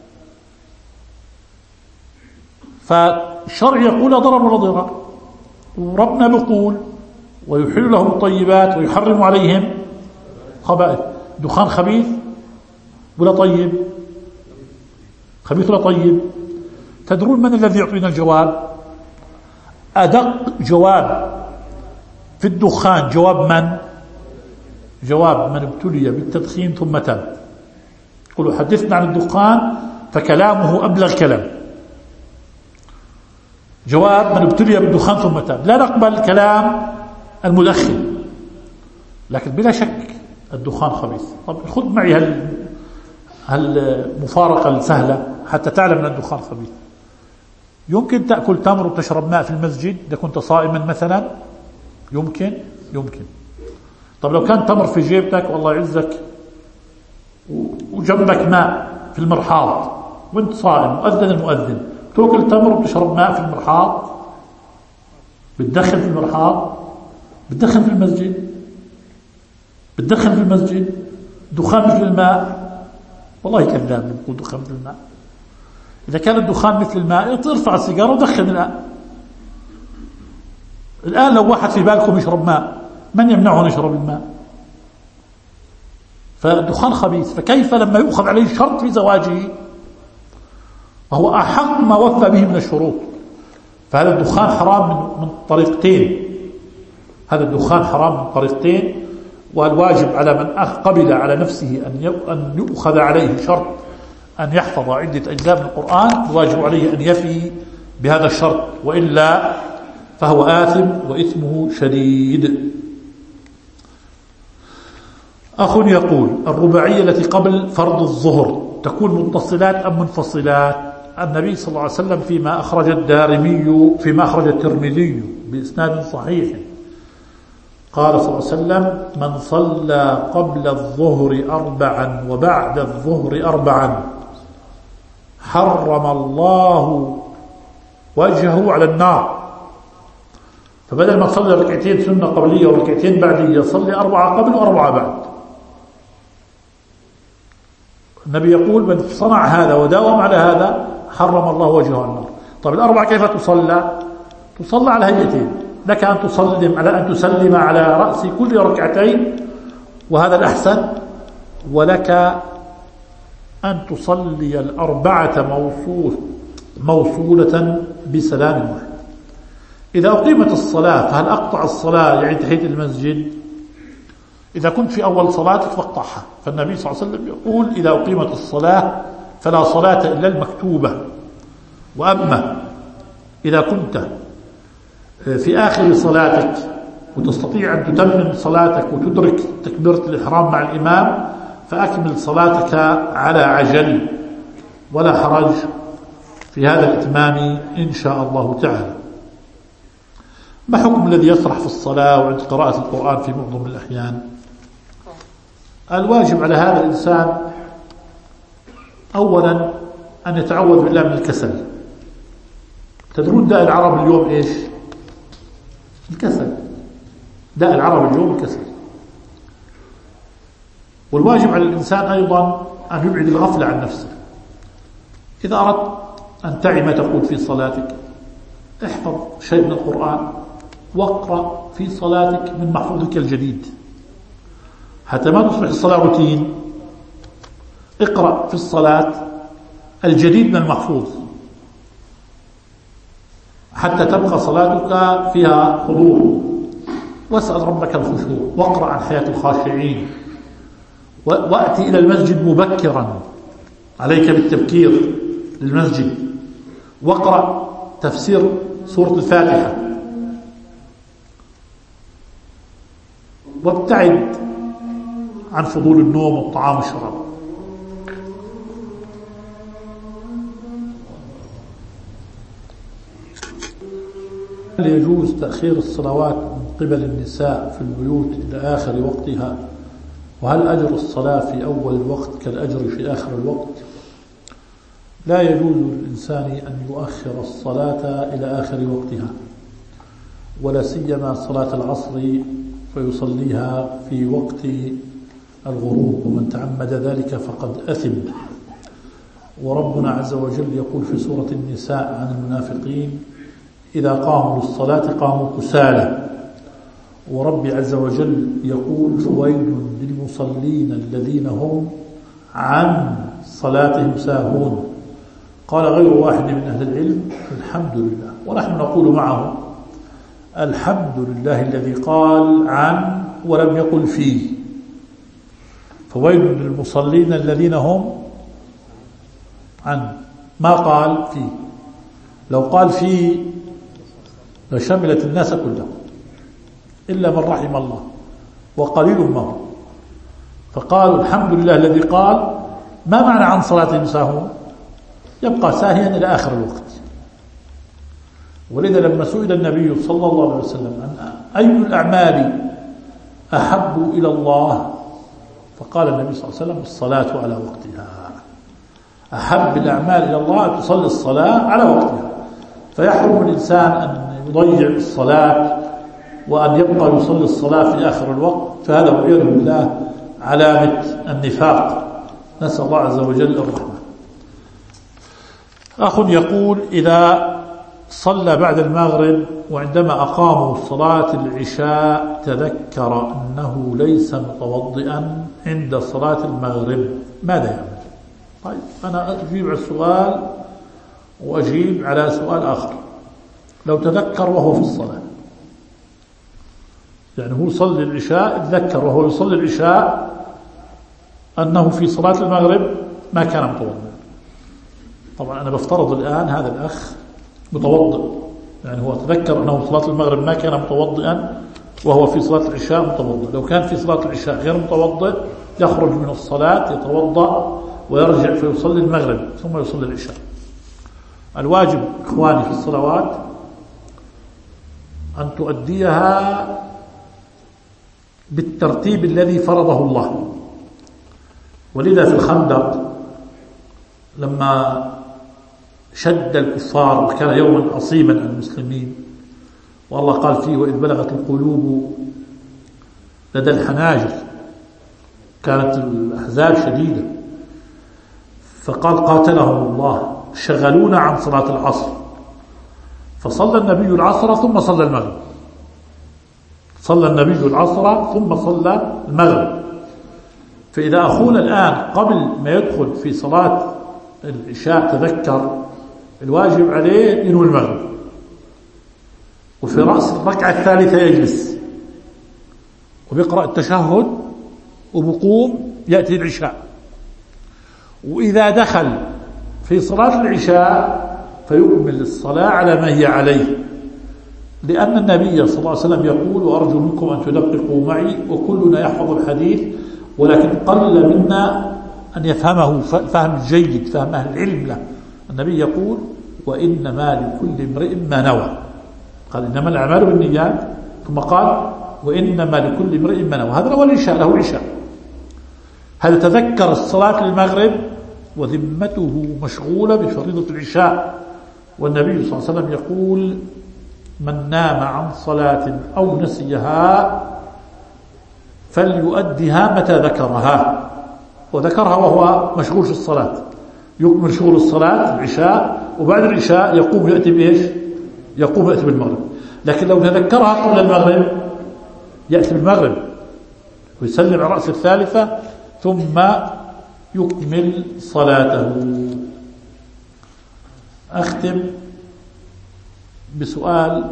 فالشرع يقول لا ضرر ولا ضرار، وربنا بيقول ويحل لهم الطيبات ويحرم عليهم خبائث. دخان خبيث ولا طيب؟ خبيث ولا طيب؟ تدرون من الذي يعطينا الجواب؟ أدق جواب في الدخان جواب من؟ جواب من ابتلي بالتدخين ثم تاب. يقولوا حدثنا عن الدخان فكلامه أبلغ كلام. جواب من ابتلي بالدخان ثم تاب. لا نقبل كلام المدخن، لكن بلا شك الدخان خبيث. طب خذ معي هالمفارقة السهلة حتى تعلم أن الدخان خبيث. يمكن تأكل تمر وتشرب ماء في المسجد إذا كنت صائما مثلا؟ يمكن. طب لو كان تمر في جيبتك والله يعزك وجنبك ماء في المرحاض وانت صائم، مؤذن المؤذن، تأكل تمر وتشرب ماء في المرحاض؟ بتدخن في المرحاض؟ بتدخن في المسجد؟ بتدخن في المسجد؟ دخان مثل الماء؟ والله كذاب بيقول دخان مثل الماء. إذا كان الدخان مثل الماء ترفع السيجارة ودخن الآن لو واحد في بالكم يشرب ماء، من يمنعه أن يشرب الماء؟ فالدخان خبيث. فكيف لما يؤخذ عليه شرط في زواجه وهو أحق ما وفى به من الشروط؟ فهذا الدخان حرام من طريقتين. هذا الدخان حرام من طريقتين، والواجب على من قبل على نفسه أن يؤخذ عليه شرط أن يحفظ عدة أجزاء من القرآن، الواجب عليه أن يفي بهذا الشرط، وإلا فهو آثم وإثمه شديد. أخ يقول: الرباعية التي قبل فرض الظهر تكون متصلات أم منفصلات؟ النبي صلى الله عليه وسلم فيما أخرج الترمذي بإسناد صحيح قال صلى الله عليه وسلم: من صلى قبل الظهر 4 وبعد الظهر 4 حرم الله وجهه على النار. فبدل ما تصلي ركعتين سنة قبلية وركعتين بعدية صلي 4 قبل و4 بعد. النبي يقول: من صنع هذا وداوم على هذا حرم الله وجهه على النار. طيب ال4 كيف تصلى؟ تصلى على هيئتين: لك أن تسلم على رأس كل ركعتين وهذا الأحسن، ولك أن تصلي ال4 موصولة بسلام واحد. إذا أقيمت الصلاة فهل أقطع الصلاة يعني تحية المسجد؟ إذا كنت في أول صلاتك فاقطعها، فالنبي صلى الله عليه وسلم يقول: إذا أقيمت الصلاة فلا صلاة إلا المكتوبة. وأما إذا كنت في آخر صلاتك وتستطيع أن تتمم صلاتك وتدرك تكبيرة الإحرام مع الإمام فأكمل صلاتك على عجل ولا حرج في هذا الإتمام إن شاء الله تعالى. ما حكم الذي يسرح في الصلاة وعند قراءة القرآن في معظم الأحيان؟ الواجب على هذا الإنسان أولا أن يتعوذ بالله من الكسل. تدرون داء العرب اليوم إيش؟ الكسل. داء العرب اليوم الكسل. والواجب على الإنسان أيضا أن يبعد الغفلة عن نفسه. إذا أردت أن تعي ما تقول في صلاتك احفظ شيء من القرآن واقرأ في صلاتك من محفوظك الجديد حتى ما تصبح الصلاة روتين. اقرأ في الصلاة الجديد من المحفوظ حتى تبقى صلاتك فيها خضوع. واسأل ربك الخشوع واقرأ عن حياة الخاشعين وأتي إلى المسجد مبكرا. عليك بالتبكير للمسجد واقرأ تفسير سورة الفاتحة وابتعد عن فضول النوم والطعام والشراب. هل يجوز تأخير الصلوات من قبل النساء في البيوت إلى آخر وقتها؟ وهل أجر الصلاة في أول الوقت كالأجر في آخر الوقت؟ لا يجوز للإنسان أن يؤخر الصلاة إلى آخر وقتها، ولا سيما صلاة العصر فيصليها في وقت الغروب، ومن تعمد ذلك فقد أثم. وربنا عز وجل يقول في سورة النساء عن المنافقين: إذا قاموا للصلاة قاموا كسالى. ورب عز وجل يقول: فويل للمصلين الذين هم عن صلاتهم ساهون. قال غير واحد من أهل العلم: الحمد لله. ونحن نقول معه: الحمد لله الذي قال عن ولم يقل فيه. فويل للمصلين الذين هم عن، ما قال فيه. لو قال فيه لشملت الناس كلهم إلا من رحم الله وقليل ما هم. فقالوا الحمد لله الذي قال. ما معنى عن صلاتهم ساهون؟ يبقى ساهيا إلى آخر الوقت. ولذا لما سئل النبي صلى الله عليه وسلم عن أي الأعمال أحب إلى الله فقال النبي صلى الله عليه وسلم: الصلاة على وقتها. أحب الأعمال إلى الله أن تصلي الصلاة على وقتها. فيحرم الإنسان أن يضيع الصلاة وأن يبقى يصلي الصلاة في آخر الوقت، فهذا والعياذ بالله علامة النفاق. نسأل الله عز وجل الرحمة. أخ يقول: إذا صلى بعد المغرب وعندما أقاموا صلاة العشاء تذكر أنه ليس متوضئا عند صلاة المغرب، ماذا يعمل؟ طيب أنا أجيب على السؤال وأجيب على سؤال آخر. لو تذكر وهو في الصلاة، يعني هو يصلي العشاء تذكر وهو يصلي العشاء أنه في صلاة المغرب ما كان متوضئا. طبعا أنا بفترض الآن هذا الأخ متوضئ، يعني هو تذكر أنه في صلاة المغرب ما كان متوضئا وهو في صلاة العشاء متوضئ. لو كان في صلاة العشاء غير متوضئ يخرج من الصلاة يتوضأ ويرجع فيصلي المغرب ثم يصلي العشاء. الواجب إخواني في الصلوات أن تؤديها بالترتيب الذي فرضه الله. ولذا في الخندق لما شد الكفار وكان يوما عصيبا على المسلمين، والله قال فيه: وإذ بلغت القلوب لدى الحناجر، كانت الأحزاب شديدة، فقال: قاتلهم الله شغلونا عن صلاة العصر، فصلى النبي العصر ثم صلى المغرب. صلى النبي العصر ثم صلى المغرب. فإذا أخونا الآن قبل ما يدخل في صلاة العشاء تذكر الواجب عليه ينوي المغرب، وفي رأس الركعة الثالثة يجلس وبيقرأ التشهد وبقوم يأتي العشاء. وإذا دخل في صلاة العشاء فيكمل الصلاة على ما هي عليه، لأن النبي صلى الله عليه وسلم يقول: وأرجو منكم أن تدققوا معي، وكلنا يحفظ الحديث ولكن قل منا أن يفهمه فهم جيد، فهم أهل العلم له. النبي يقول: وإنما لكل امرئ ما نوى. قال: إنما الأعمال بالنيات، ثم قال: وإنما لكل امرئ ما نوى. هذا هو العشاء، له عشاء. هذا تذكر الصلاة للمغرب وذمته مشغولة بفريضة العشاء. والنبي صلى الله عليه وسلم يقول: من نام عن صلاة أو نسيها فليؤدها متى ذكرها. وذكرها وهو مشغول في الصلاة، يكمل شغل الصلاة العشاء، وبعد العشاء يقوم يأتي بإيش؟ يقوم يأتي بالمغرب. لكن لو تذكرها قبل المغرب يأتي بالمغرب ويسلم على رأس الثالثة ثم يكمل صلاته. أختم بسؤال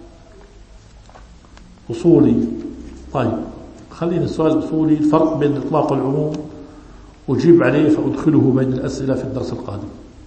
أصولي. طيب خلينا السؤال الأصولي: الفرق بين الإطلاق والعموم، أجيب عليه فأدخله بين الأسئلة في الدرس القادم.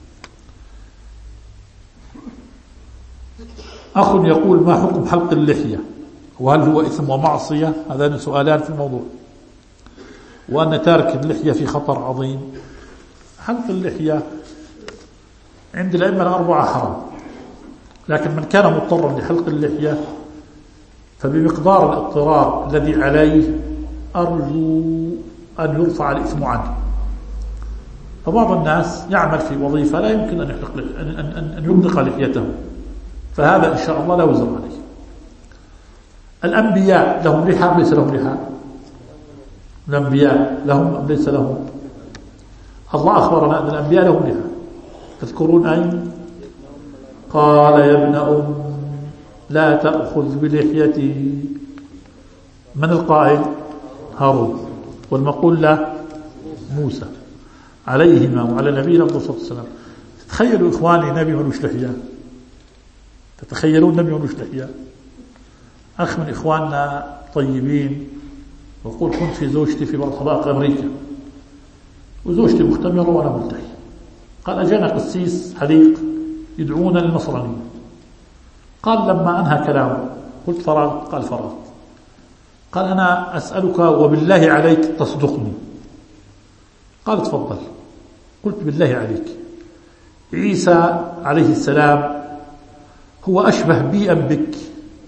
أخ يقول: ما حكم حلق اللحية؟ وهل هو إثم ومعصية؟ هذان سؤالان في الموضوع. وأن تارك اللحية في خطر عظيم. حلق اللحية عند الأئمة الأربعة حرام، لكن من كان مضطرا لحلق اللحية فبمقدار الاضطرار الذي عليه أرجو أن يرفع الإثم عنه. فبعض الناس يعمل في وظيفة لا يمكن أن يملق لحيته، فهذا إن شاء الله لا وزر عليه. الأنبياء لهم لحى ليس لهم لحى؟ الأنبياء لهم أم ليس لهم؟ الله أخبرنا أن الأنبياء لهم لحى. تذكرون أين؟ قال: يا ابن أم لا تأخذ بلحيتي. من القائل؟ هارون. والمقول له موسى عليهما وعلى نبينا الصلاة والسلام. تخيلوا إخواني نبي ملوش لحية؟ تتخيلون نبي ملوش لحية؟ أخ من إخواننا طيبين ويقول: كنت في زوجتي في طباق أمريكا وزوجتي مختمرة وأنا ملتحي. قال: أجانا قسيس حليق يدعونا للنصرانية. قال: لما أنهى كلامه قلت: فرغت؟ قال: فرغت. قال: أنا أسألك وبالله عليك تصدقني. قال: تفضل. قلت: بالله عليك، عيسى عليه السلام هو أشبه بي أم بك؟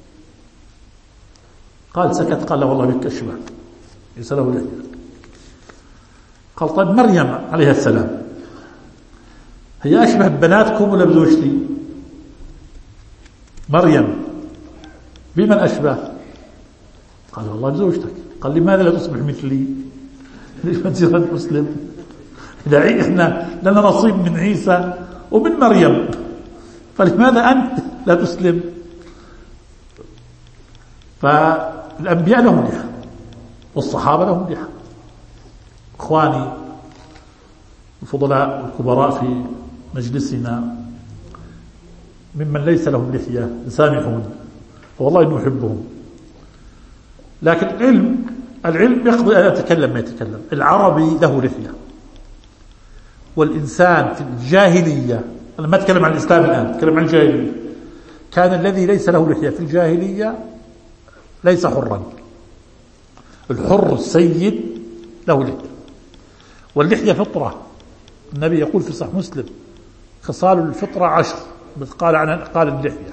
قال: سكت. قال: لا والله بك أشبه. عيسى له لحية. قال: طيب مريم عليها السلام هي أشبه ببناتكم ولا بزوجتي؟ مريم بمن أشبه؟ قال: والله بزوجتك. قال: لماذا لا تصبح مثلي؟ ليش ما تصير أنت مسلم؟ إذا إحنا لنا نصيب من عيسى ومن مريم، فلماذا أنت لا تسلم؟ فالأنبياء لهم لحى والصحابة لهم لحى. إخواني الفضلاء والكبراء في مجلسنا ممن ليس لهم لحية سامحوني، والله إنه أحبهم، لكن العلم يقضي أن يتكلم ما يتكلم. العربي له لحية، والإنسان في الجاهلية، أنا ما أتكلم عن الإسلام الآن، أتكلم عن الجاهلية، كان الذي ليس له لحية في الجاهلية ليس حرا. الحر السيد له لحية، واللحية فطرة، النبي يقول في صحيح مسلم خصال الفطرة 10 قال اللحية.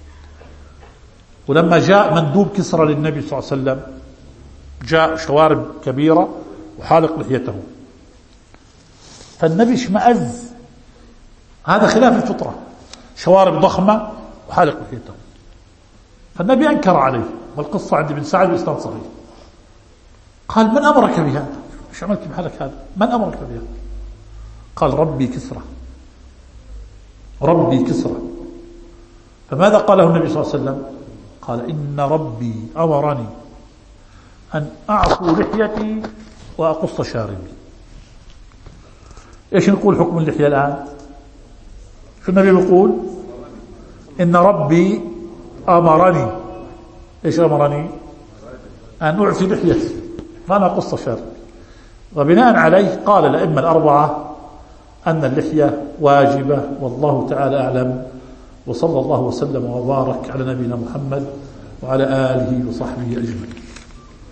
ولما جاء مندوب كسرى للنبي صلى الله عليه وسلم جاء شوارب كبيرة وحالق لحيته، فالنبي اشمأز، هذا خلاف الفطرة، شوارب ضخمة وحالق لحيته. فالنبي أنكر عليه، والقصة عند ابن سعد بإسناد صحيح. قال من أمرك بهذا؟ ايش عملت بحالك هذا؟ من أمرك بهذا؟ قال ربي كسرى، ربي كسرى. فماذا قاله النبي صلى الله عليه وسلم؟ قال إن ربي أمرني أن أعفو لحيتي وأقص شاربي. إيش نقول حكم اللحية الآن؟ شو النبي بيقول؟ إن ربي أمرني، إيش أمرني؟ أن أعفي لحيتي ما أقص شاربي. وبناء عليه قال الأئمة الأربعة أن اللحية واجبة، والله تعالى أعلم، وصلى الله وسلم وبارك على نبينا محمد وعلى آله وصحبه أجمعين.